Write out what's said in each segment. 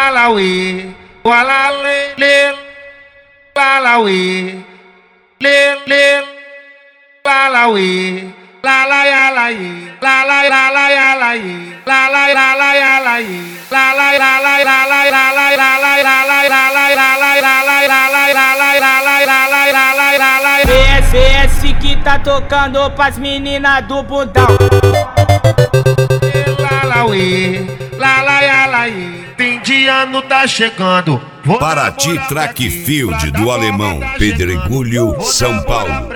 Lalawi, walale, lil, Lalawi, lil, lil, Lalawi, lalayalai, lalayalai, lalayalai, PS que tá tocando pras meninas do bundão. Lalawi, lalayalai, fim de ano tá chegando. Paraty Track Field do Alemão, Pedregulho, São Paulo.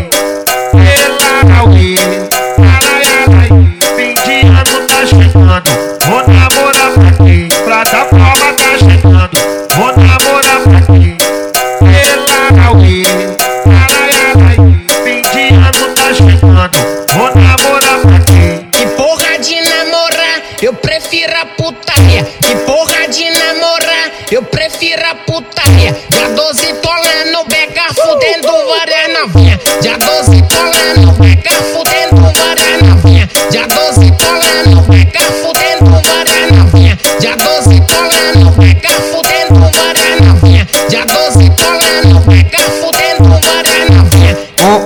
Lalawi, lalayalai, fim de ano tá chegando. Vou namorar pra quê? Plataforma tá chegando. Vou namorar pra quê? Lalawi, lalayalai, fim de ano tá chegando. Vou namorar pra quê? Que porra de namorar, eu prefiro a putaria. Que porra de namorar, eu prefiro a putaria. Dia 12 tô lá no beca fudendo várias novinha. Dia 12 tô lá no beca fudendo várias novinha. Dia 12 tô lá no beca fudendo várias novinha. Dia 12 tô lá no beca fudendo várias novinha. Dia 12 tô lá no beca fudendo várias novinha.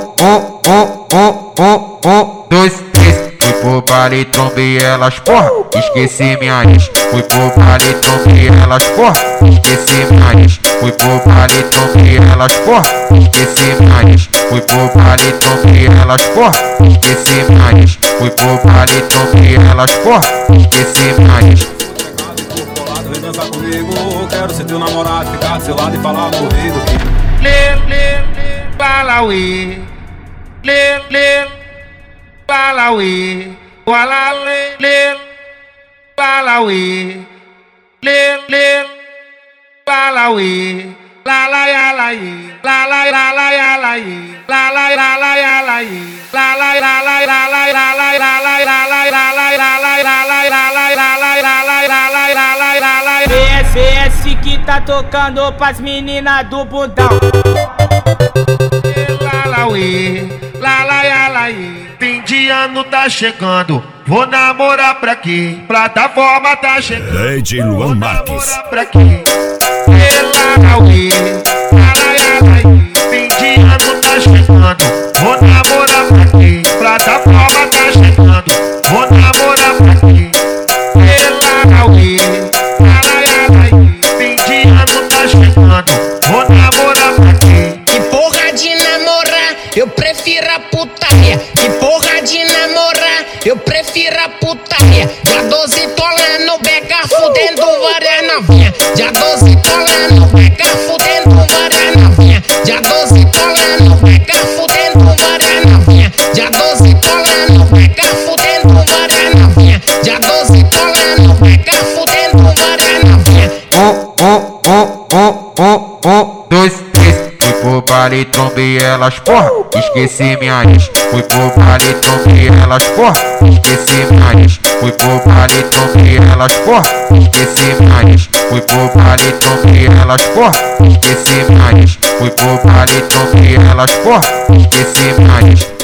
Dois, três. Fui pro baile, trombei elas, porra, esqueci minha ex. Fui pro baile, trombei elas, porra, esqueci minha ex. Fui pro baile, trombei elas, porra, esqueci minha ex. Fui pro baile, trombei elas, porra, esqueci minha ex. Fui pro baile, trombei elas, porra, esqueci minha ex. Vem dançar comigo, quero ser teu namorado, ficar do seu lado e falar no ouvido que Lalawi, Lalawi, walale, Lalawi, Lalawi, lalayalai, lalayalai, PS que tá tocando pras meninas do bundão. Lalawi, lalayalai, fim de ano tá chegando. Vou namorar pra quê? Plataforma tá chegando. DJ Luan Marques. Pra quê? Lalawi, lalayalai, fim de ano tá chegando. Vou namorar pra quê? Plataforma tá chegando. Vou namorar pra quê? Lalawi, lalayalai, fim de ano tá chegando. Vou namorar pra quê? Que porra de namorar, eu prefiro a putaria. Que porra de namorar, eu prefiro a putaria. Dia 12 tô lá no beca fudendo várias novinha. Dia 12 tô lá no beca fudendo várias novinha. Dia 12 tô lá no beca fudendo várias novinha. Dia 12 tô lá no beca fudendo várias novinha. Dia 12 tô lá no beca fudendo várias novinha. Dois, três. Fui pro baile, trombei elas, porra, esqueci minha ex. Fui pro baile, trombei elas, porra, esqueci minha ex. Fui pro baile, trombei elas, porra, esqueci minha ex. Fui pro baile, trombei elas, porra, esqueci minha ex. Fui pro baile, trombei elas, porra, esqueci minha ex.